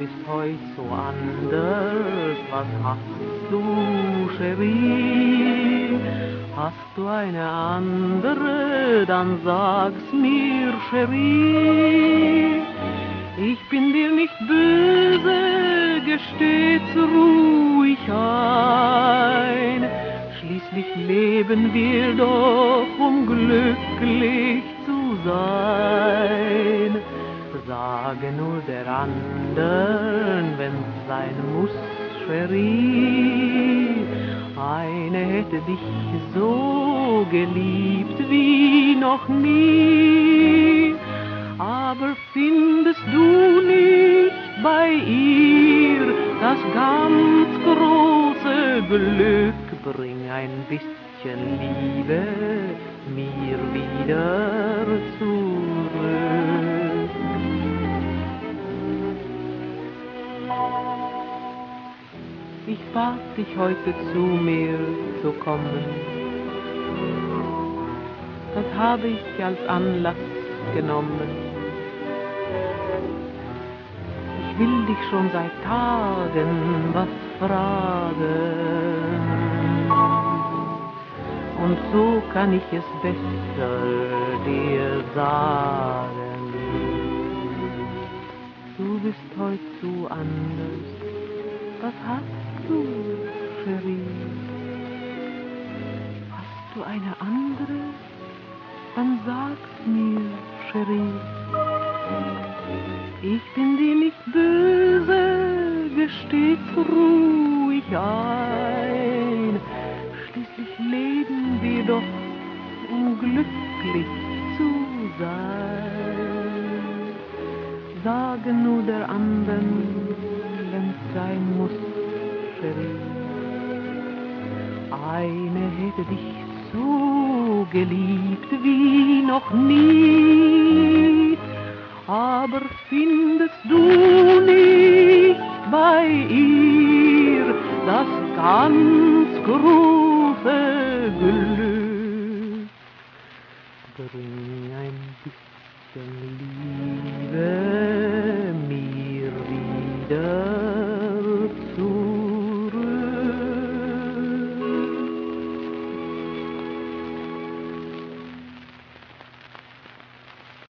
bist heut so anders, was hast du, Cherie? Hast du eine andere, dann sag's mir, Cherie. Ich bin dir nicht böse, gesteh's ruhig ein. Schließlich leben wir doch, um glücklich zu sein. Sage nur der andern, wenn's sein muss, Cherie. Eine hätte dich so geliebt wie noch nie. Aber findest du nicht bei ihr das ganz große Glück? Bring ein bisschen Liebe mir wieder zurück. Ich bat dich heute zu mir zu kommen. Das habe ich als Anlass genommen. Ich will dich schon seit Tagen was fragen. Und so kann ich es besser dir sagen. Du bist heut so anders. Was hast du, Cherie? Hast du eine andere? Dann sag's mir, Cherie. Ich bin dir nicht böse, gesteh's ruhig ein. Schließlich leben wir doch, um glücklich zu sein. Sage nur der anderen, wenn's sein muss, Cherie. Eine hätte dich so geliebt wie noch nie. Aber findest du nicht bei ihr das ganz große Glück? Bring ein bisschen